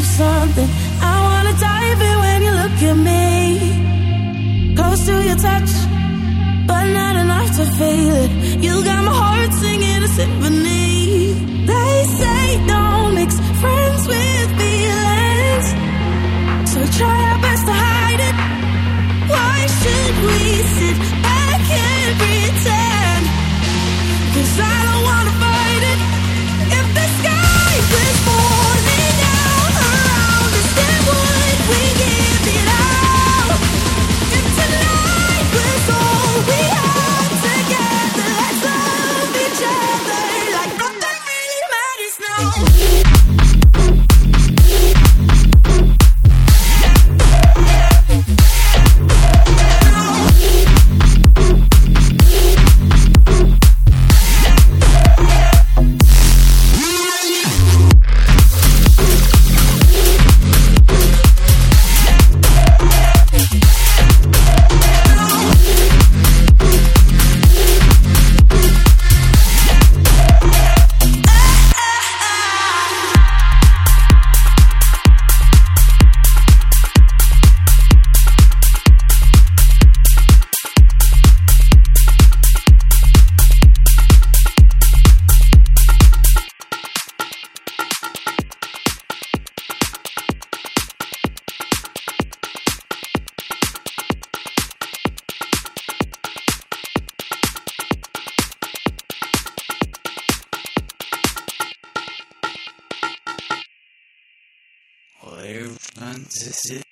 of something. I wanna dive in when you look at me. Close to your touch, but not enough to feel it. You got my heart singing a symphony. They say don't mix friends with feelings, so we try our best to hide it. Why should we sit back and pretend? 'Cause I don't wanna fight it. If the sky was falling down around us, then would we give it up? If tonight was all we had together, let's love each other like nothing really matters now. Fantasy